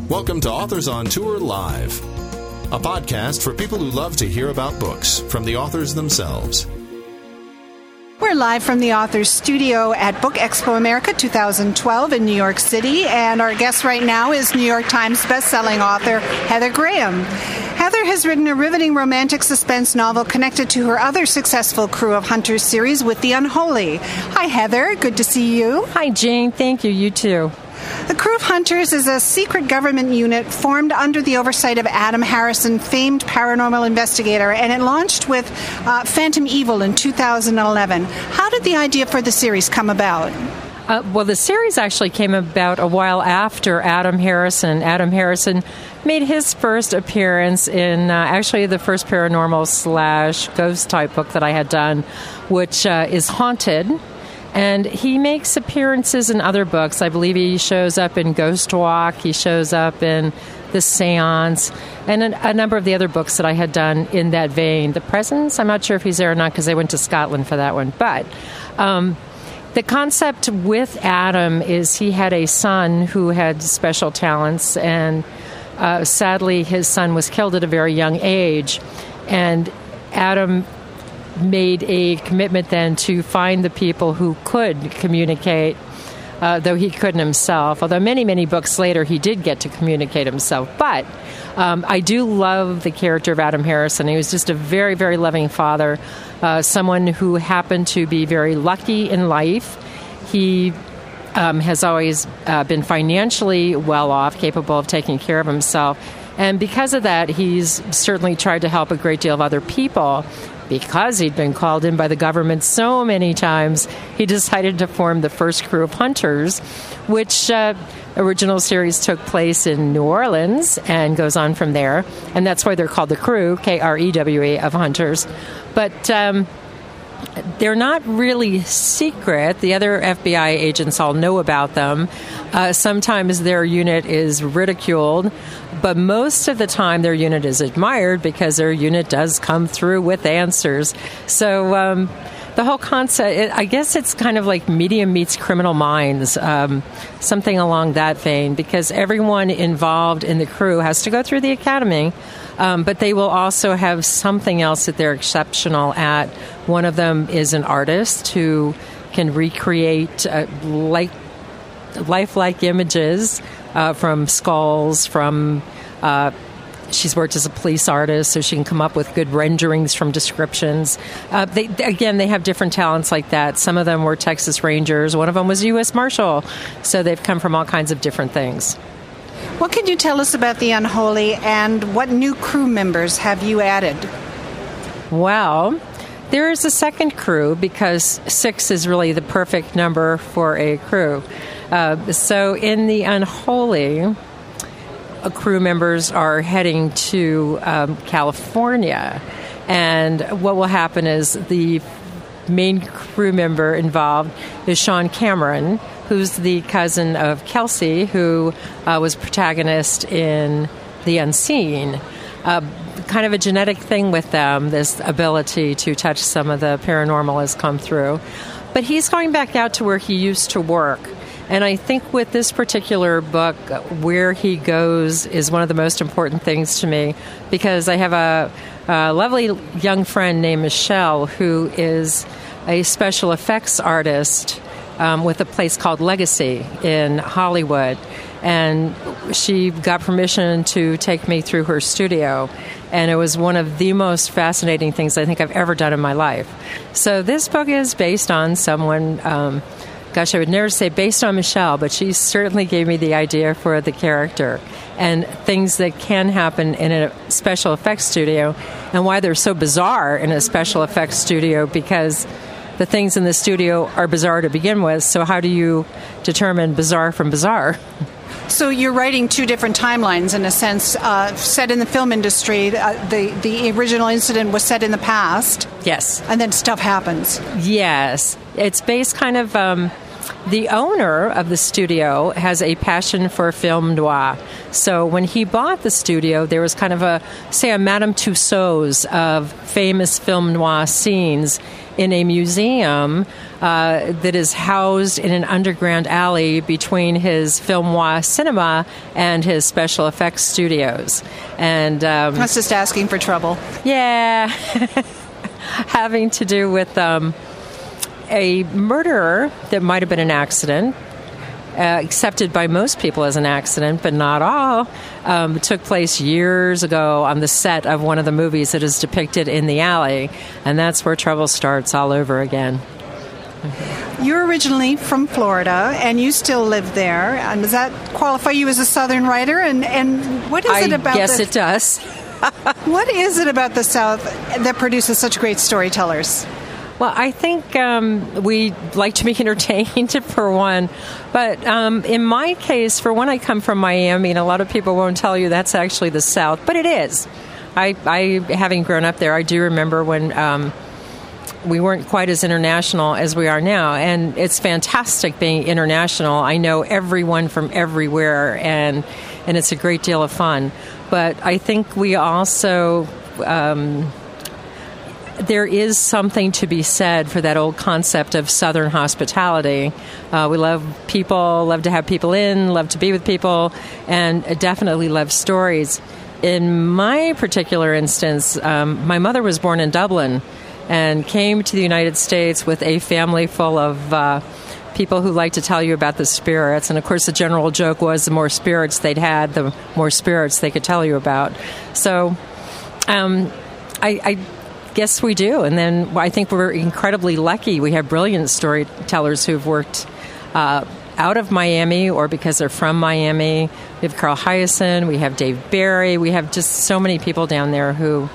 Welcome to Authors on Tour Live, a podcast for people who love to hear about books from the authors themselves. We're live from the Authors Studio at Book Expo America 2012 in New York City, and our guest right now is New York Times bestselling author Heather Graham. Heather has written a riveting romantic suspense novel connected to her other successful Crew of Hunters series with The Unholy. Hi, Heather. Good to see you. Hi, Jane. Thank you. You too. The Crew of Hunters is a secret government unit formed under the oversight of Adam Harrison, famed paranormal investigator, and it launched with Phantom Evil in 2011. How did the idea for the series come about? Well, the series actually came about a while after Adam Harrison. Adam Harrison made his first appearance in actually the first paranormal / ghost type book that I had done, which is Haunted. And he makes appearances in other books. I believe he shows up in Ghost Walk, he shows up in The Seance, and a number of the other books that I had done in that vein. The Presence, I'm not sure if he's there or not because I went to Scotland for that one. But the concept with Adam is he had a son who had special talents, and sadly his son was killed at a very young age. And Adam made a commitment then to find the people who could communicate, though he couldn't himself. Although many books later he did get to communicate himself. But I do love the character of Adam Harrison. He was just a very, very loving father, someone who happened to be very lucky in life. He has always been financially well off, capable of taking care of himself. And because of that, he's certainly tried to help a great deal of other people. Because he'd been called in by the government so many times, he decided to form the first Crew of Hunters, which original series took place in New Orleans and goes on from there. And that's why they're called the Crew, Krewe, of Hunters. But they're not really secret. The other FBI agents all know about them. Sometimes their unit is ridiculed, but most of the time their unit is admired because their unit does come through with answers. So the whole concept, I guess it's kind of like Medium meets Criminal Minds, something along that vein, because everyone involved in the crew has to go through the academy, but they will also have something else that they're exceptional at. One of them is an artist who can recreate lifelike images from skulls, from she's worked as a police artist, so she can come up with good renderings from descriptions. They have different talents like that. Some of them were Texas Rangers. One of them was U.S. Marshal. So they've come from all kinds of different things. What can you tell us about The Unholy, and what new crew members have you added? Well, there is a second crew because 6 is really the perfect number for a crew. So in The Unholy, crew members are heading to California. And what will happen is the main crew member involved is Sean Cameron, who's the cousin of Kelsey, who was protagonist in The Unseen. Kind of a genetic thing with them, this ability to touch some of the paranormal has come through. But he's going back out to where he used to work. And I think with this particular book, where he goes is one of the most important things to me, because I have a lovely young friend named Michelle who is a special effects artist with a place called Legacy in Hollywood. And she got permission to take me through her studio. And it was one of the most fascinating things I think I've ever done in my life. So this book is based on someone... I would never say based on Michelle, but she certainly gave me the idea for the character and things that can happen in a special effects studio, and why they're so bizarre in a special effects studio, because the things in the studio are bizarre to begin with. So how do you determine bizarre from bizarre? So you're writing two different timelines, in a sense. Set in the film industry, the original incident was set in the past. Yes. And then stuff happens. Yes. It's based kind of... the owner of the studio has a passion for film noir. So when he bought the studio, there was kind of a Madame Tussauds of famous film noir scenes in a museum that is housed in an underground alley between his film noir cinema and his special effects studios. And that's just asking for trouble. Yeah. Having to do with a murder that might have been an accident, accepted by most people as an accident, but not all. It took place years ago on the set of one of the movies that is depicted in the alley, and that's where trouble starts all over again. You're originally from Florida, and you still live there. And does that qualify you as a Southern writer? And what is it about? I guess it does. What is it about the South that produces such great storytellers? Well, I think we like to be entertained, for one. But in my case, for one, I come from Miami, and a lot of people won't tell you that's actually the South. But it is. I having grown up there, I do remember when we weren't quite as international as we are now. And it's fantastic being international. I know everyone from everywhere, and it's a great deal of fun. But I think we also... there is something to be said for that old concept of Southern hospitality. We love people, love to have people in, love to be with people, and definitely love stories. In my particular instance, my mother was born in Dublin and came to the United States with a family full of people who like to tell you about the spirits. And, of course, the general joke was the more spirits they'd had, the more spirits they could tell you about. So I guess we do. And then I think we're incredibly lucky. We have brilliant storytellers who've worked out of Miami or because they're from Miami. We have Carl Hyacin. We have Dave Barry. We have just so many people down there who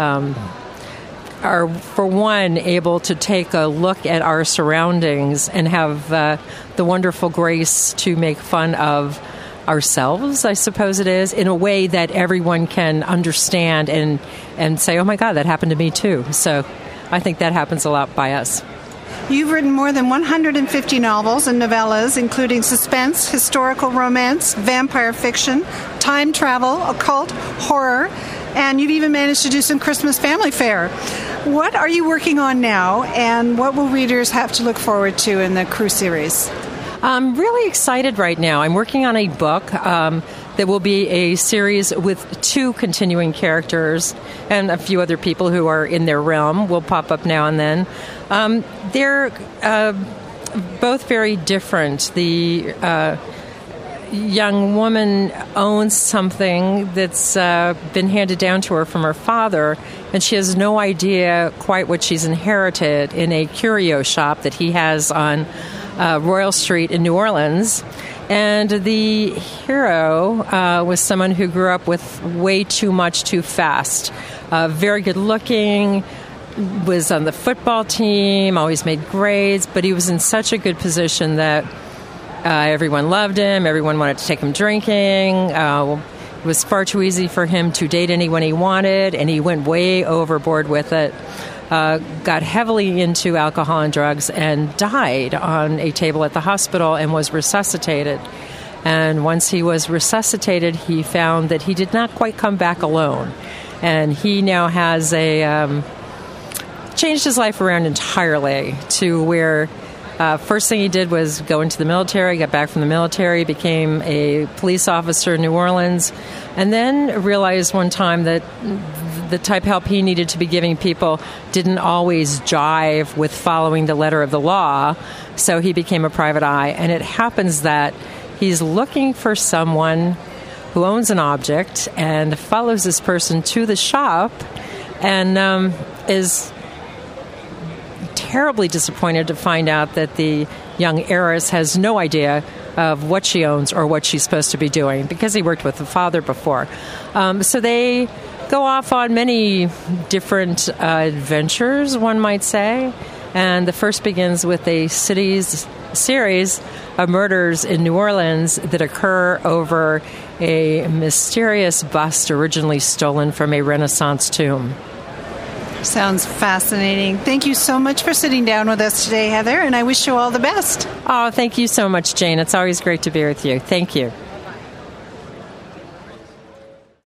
are, for one, able to take a look at our surroundings and have the wonderful grace to make fun of ourselves, I suppose it is, in a way that everyone can understand and say, oh my God, that happened to me too. So I think that happens a lot by us. You've written more than 150 novels and novellas, including suspense, historical romance, vampire fiction, time travel, occult, horror, and you've even managed to do some Christmas family fare. What are you working on now, and what will readers have to look forward to in the Crew series? I'm really excited right now. I'm working on a book that will be a series with 2 continuing characters, and a few other people who are in their realm will pop up now and then. They're both very different. The young woman owns something that's been handed down to her from her father, and she has no idea quite what she's inherited in a curio shop that he has on Royal Street in New Orleans. And the hero was someone who grew up with way too much too fast. Very good looking, was on the football team, always made grades, but he was in such a good position that everyone loved him, everyone wanted to take him drinking. It was far too easy for him to date anyone he wanted, and he went way overboard with it. Got heavily into alcohol and drugs and died on a table at the hospital and was resuscitated. And once he was resuscitated, he found that he did not quite come back alone. And he now has changed his life around entirely to where first thing he did was go into the military, got back from the military, became a police officer in New Orleans, and then realized one time that the type of help he needed to be giving people didn't always jive with following the letter of the law, so he became a private eye. And it happens that he's looking for someone who owns an object and follows this person to the shop and is terribly disappointed to find out that the young heiress has no idea of what she owns or what she's supposed to be doing because he worked with the father before. So they go off on many different adventures, one might say. And the first begins with a series of murders in New Orleans that occur over a mysterious bust originally stolen from a Renaissance tomb. Sounds fascinating. Thank you so much for sitting down with us today, Heather, and I wish you all the best. Oh, thank you so much, Jane. It's always great to be with you. Thank you.